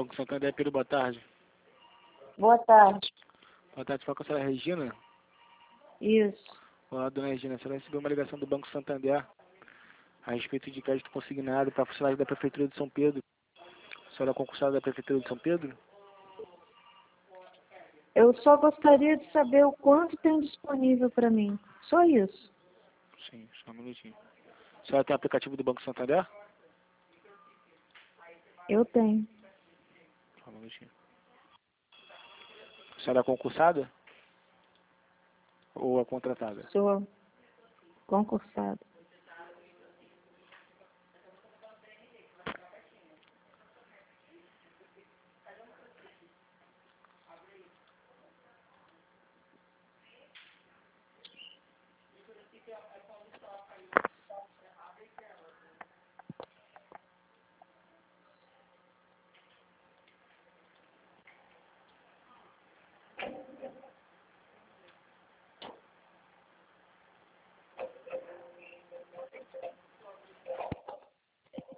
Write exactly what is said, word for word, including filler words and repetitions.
Banco Santander, Pedro, boa tarde. Boa tarde. Boa tarde, fala com a senhora Regina. Isso. Olá, dona Regina, a senhora recebeu uma ligação do Banco Santander a respeito de crédito consignado para funcionário da Prefeitura de São Pedro. A senhora é concursada da Prefeitura de São Pedro? Eu só gostaria de saber o quanto tem disponível para mim. Só isso. Sim, só um minutinho. A senhora tem o aplicativo do Banco Santander? Eu tenho. Só um minutinho. A senhora é concursada? Ou é contratada? Sou concursada.